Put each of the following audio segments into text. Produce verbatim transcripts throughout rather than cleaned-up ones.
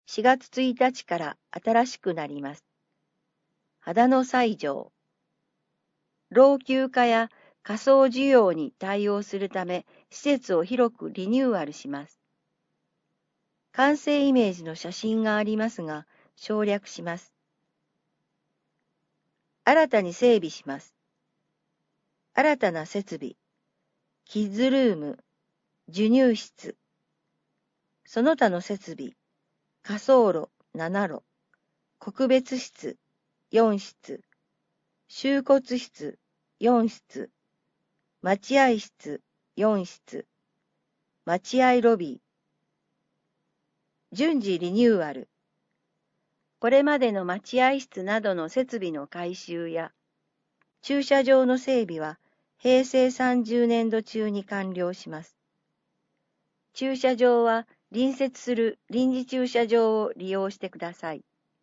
しがつついたちから新しくなります。秦野西条。老朽化や仮想需要に対応するため、施設を広くリニューアルします。完成イメージの写真がありますが、省略します。新たに整備します。新たな設備。キッズルーム、授乳室。その他の設備。火葬炉ななろ、告別室よん室、収骨室よん室、待合室よん室、待合ロビー。順次リニューアル。これまでの待合室などの設備の改修や、駐車場の整備はへいせいさんじゅうねんど中に完了します。駐車場は隣接する臨時駐車場を利用してください。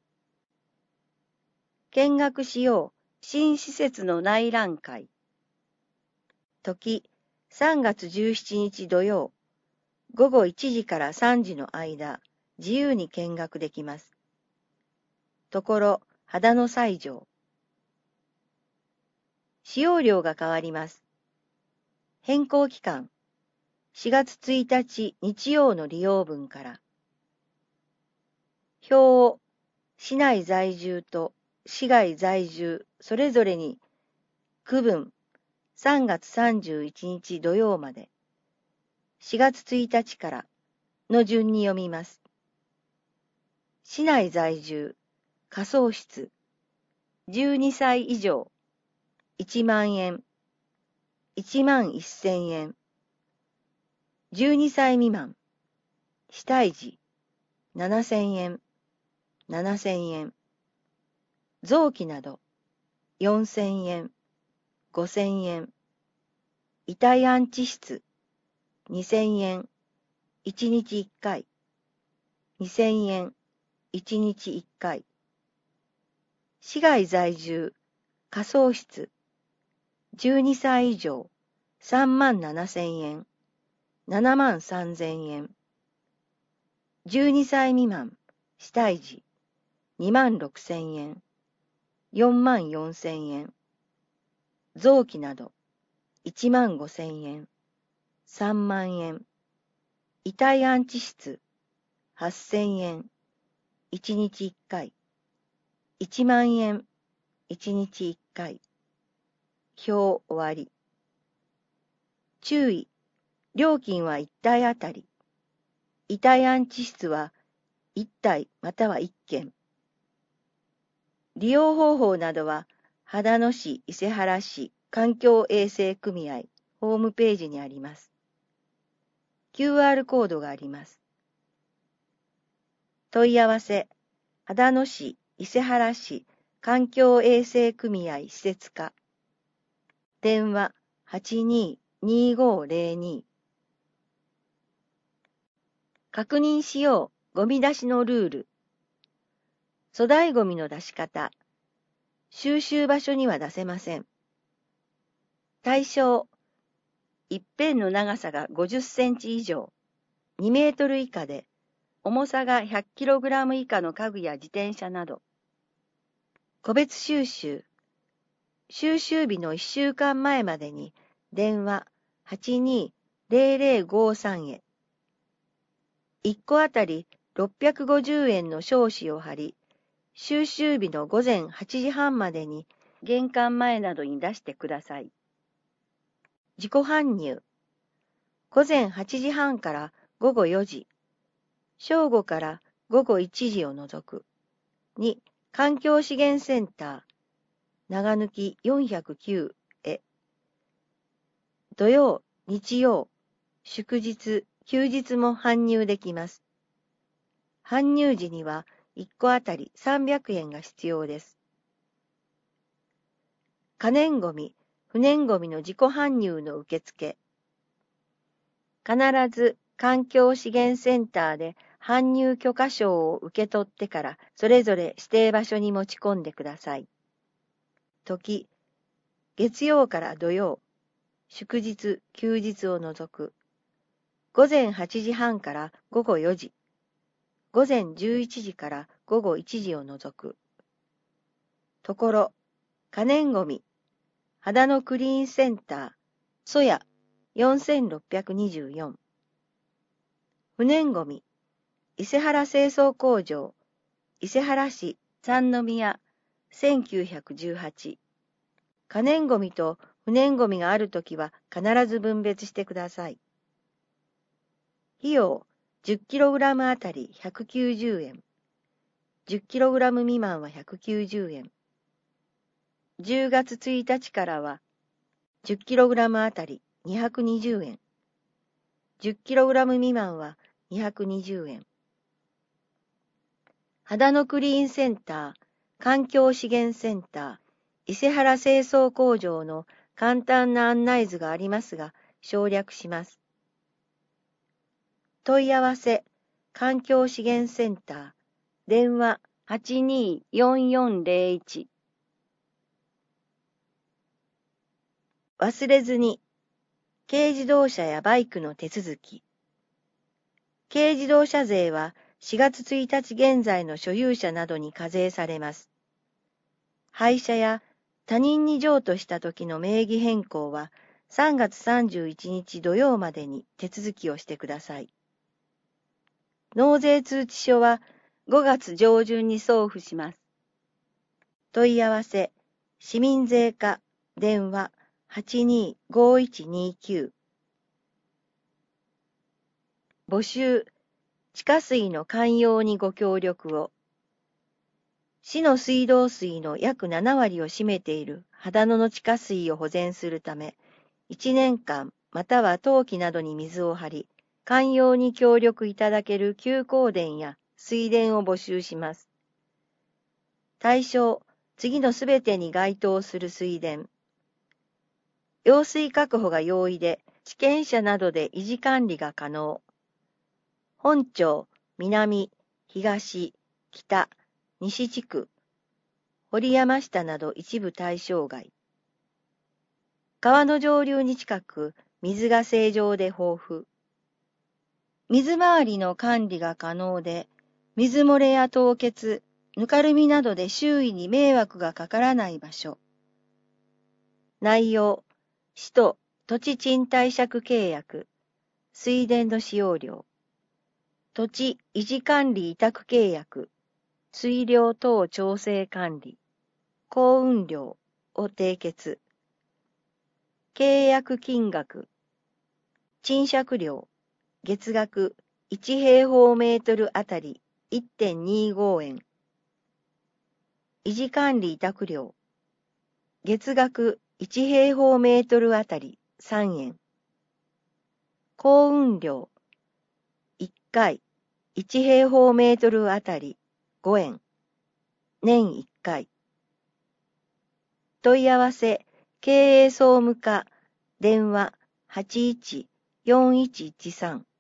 見学しよう新施設の内覧会。時、さんがつじゅうしちにち土曜、ごごいちじからさんじの間、自由に見学できます。ところ、秦野西条。使用料が変わります。変更期間、しがつついたち日曜の利用分から。表を市内在住と市外在住それぞれに区分さんがつさんじゅういちにち土曜まで、しがつついたちからの順に読みます。市内在住、仮想室、じゅうにさい以上、いちまんえん、いちまんせんえん、じゅうにさい未満、死体児、ななせんえん、ななせんえん、臓器など、よんせんえん、ごせんえん、遺体安置室、にせんえん、いちにちいっかい、にせんえん、いちにちいっかい、市外在住、仮想室、じゅうにさい以上、さんまんななせんえん、ななまんさんぜんえん、じゅうにさい未満、死体児、にまんろくせんえん、よんまんよんせんえん、臓器など、いちまんごせんえん、さんまんえん、遺体安置室、はっせんえん、いちにちいっかい、いちまんえん、いちにちいっかい。表終わり。注意。料金はいったいあたり。遺体安置室はいったいまたはいっけん。利用方法などは、秦野市伊勢原市環境衛生組合ホームページにあります。キューアール コードがあります。問い合わせ、秦野市伊勢原市環境衛生組合施設課。電話はちにーにーごーぜろに。確認しようゴミ出しのルール。粗大ゴミの出し方。収集場所には出せません。対象。一辺の長さがごじゅっセンチ以上、にメートル以下で、重さがひゃくキログラム以下の家具や自転車など。個別収集。収集日のいっしゅうかんまえまでに電話はちにーぜろぜろごさんへ。いっこあたりろっぴゃくごじゅうえんの証紙を貼り、収集日のごぜんはちじはんまでに玄関前などに出してください。自己搬入。ごぜんはちじはんからごごよじ、正午からごごいちじを除く。に、環境資源センター、長抜きよんひゃくきゅうへ。土曜、日曜、祝日、休日も搬入できます。搬入時にはいっこあたりさんびゃくえんが必要です。可燃ごみ、不燃ごみの自己搬入の受付。必ず環境資源センターで搬入許可証を受け取ってからそれぞれ指定場所に持ち込んでください。時、月曜から土曜、祝日、休日を除く。ごぜんはちじはんからごごよじ、 午前じゅういちじから午後いちじを除く。ところ、可燃ごみ、秦野クリーンセンター、ソヤよんせんろっぴゃくにじゅうよん。不燃ごみ、伊勢原清掃工場、伊勢原市三宮せんきゅうひゃくじゅうはち。可燃ごみと不燃ごみがあるときは必ず分別してください。費用 じゅっキログラム あたりひゃくきゅうじゅうえん。じゅっキログラム 未満はひゃくきゅうじゅうえん。じゅうがつついたちからは じゅっキログラム あたりにひゃくにじゅうえん。じゅっキログラム 未満はにひゃくにじゅうえん。秦野クリーンセンター、環境資源センター、伊勢原清掃工場の簡単な案内図がありますが、省略します。問い合わせ、環境資源センター、電話はちにーよんよんゼロいち。忘れずに、軽自動車やバイクの手続き。軽自動車税はしがつついたち現在の所有者などに課税されます。廃車や他人に譲渡した時の名義変更はさんがつさんじゅういちにち土曜までに手続きをしてください。納税通知書はごがつ上旬に送付します。問い合わせ、市民税課、電話はちにーごいちにきゅう。募集、地下水の寛容にご協力を。市の水道水の約ななわりを占めている秦野の地下水を保全するため、いちねんかんまたは冬季などに水を張り、寛容に協力いただける休耕田や水田を募集します。対象、次のすべてに該当する水田。用水確保が容易で、地権者などで維持管理が可能。本町、南、東、北、西地区、堀山下など一部対象外。川の上流に近く、水が正常で豊富。水回りの管理が可能で、水漏れや凍結、ぬかるみなどで周囲に迷惑がかからない場所。内容、市と土地賃貸借契約、水田の使用料、土地維持管理委託契約、水量等調整管理、降雨量を締結。契約金額、賃借料、月額いちへいほうメートルあたり いってんにごえん。維持管理委託料、月額いちへいほうメートルあたりさんえん。降雨量、いっかいいちへいほうメートルあたりごえん。年いっかい。問い合わせ、経営総務課、電話はちいちよんいちいちさん。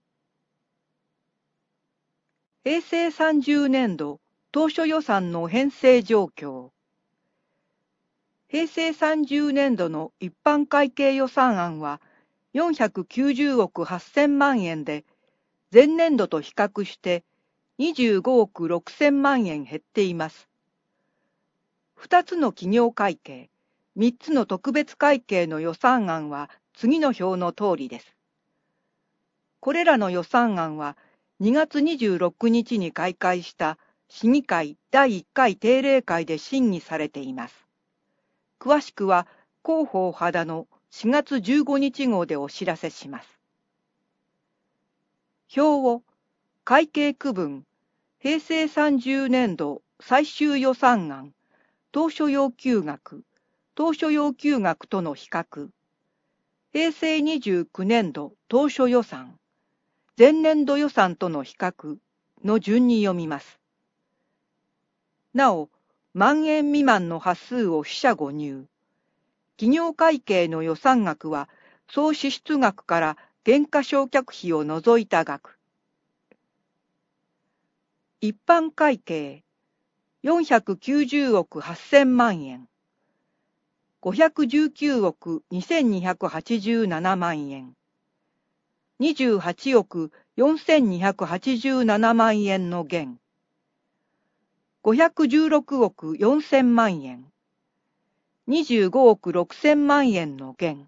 へいせいさんじゅうねんど当初予算の編成状況。へいせいさんじゅうねんどの一般会計予算案はよんひゃくきゅうじゅうおくはっせんまんえんで、前年度と比較してにじゅうごおくろくせんまんえん減っています。ふたつの企業会計、みっつの特別会計の予算案は次の表の通りです。これらの予算案はにがつにじゅうろくにちに開会した市議会だいいっかい定例会で審議されています。詳しくは広報秦野しがつじゅうごにち号でお知らせします。表を会計区分へいせいさんじゅうねんど最終予算案当初要求額当初要求額との比較へいせいにじゅうきゅうねんど当初予算前年度予算との比較の順に読みます。なお、万円未満の端数を四捨五入。企業会計の予算額は総支出額から減価償却費を除いた額。一般会計よんひゃくきゅうじゅうおくはっせんまんえん。ごひゃくじゅうきゅうおくにせんにひゃくはちじゅうななまんえん。にじゅうはちおくよんせんにひゃくはちじゅうななまん円の減。ごひゃくじゅうろくおくよんせんまん円。にじゅうごおくろくせんまん円の減。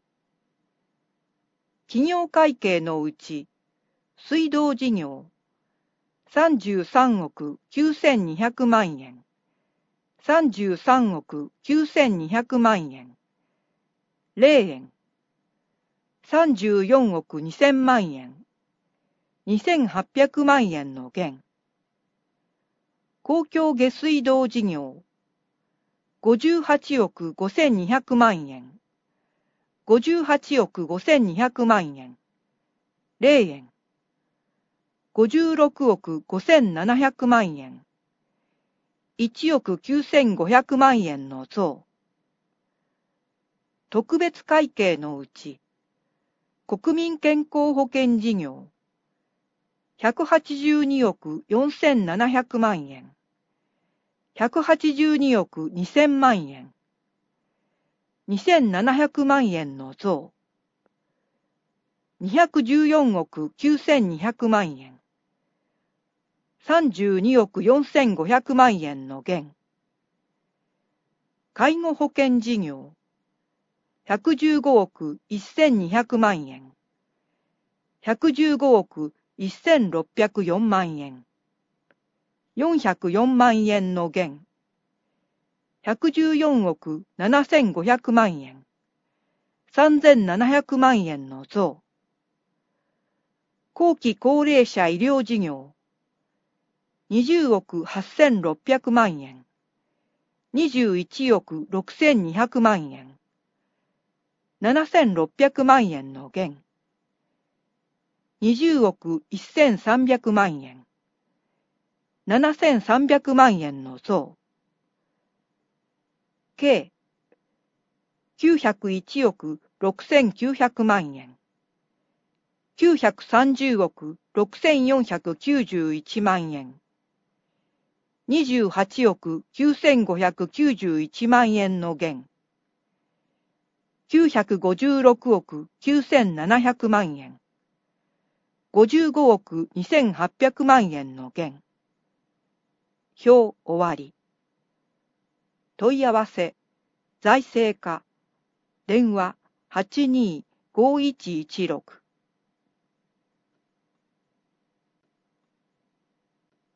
企業会計のうち、水道事業、さんじゅうさんおくきゅうせんにひゃくまん円。さんじゅうさんおくきゅうせんにひゃくまん円。ゼロえん。さんじゅうよんおくにせんまん円。にせんはっぴゃくまん円の減。公共下水道事業、ごじゅうはちおくごせんにひゃくまん円。ごじゅうはちおくごせんにひゃくまん円。ゼロえん。ごじゅうろくおくごせんななひゃくまん円。いちおくきゅうせんごひゃくまん円の増。特別会計のうち、国民健康保険事業、ひゃくはちじゅうにおくよんせんななひゃくまん円。ひゃくはちじゅうにおくにせんまん円。にせんななひゃくまん円の増。にひゃくじゅうよんおくきゅうせんにひゃくまん円。さんじゅうにおくよんせんごひゃくまん円の減。介護保険事業、ひゃくじゅうごおくせんにひゃくまん円。ひゃくじゅうごおくせんろっぴゃくよんまん円。よんひゃくよんまん円の減。ひゃくじゅうよんおくななせんごひゃくまん円。さんぜんななひゃくまん円の増。後期高齢者医療事業、にじゅうおくはっせんろっぴゃくまん円。にじゅういちおくろくせんにひゃくまん円。ななせんろっぴゃくまん円の減。にじゅうおくせんさんびゃくまん円。ななせんさんびゃくまん円の増。計きゅうひゃくいちおくろくせんきゅうひゃくまん円。きゅうひゃくさんじゅうおくろくせんよんひゃくきゅうじゅういちまん円。にじゅうはちおくきゅうせんごひゃくきゅうじゅういちまん円の減。きゅうひゃくごじゅうろくおくきゅうせんななひゃくまん円。ごじゅうごおくにせんはっぴゃくまん円の減。表終わり。問い合わせ、財政課、電話はちにーごいちいちろく。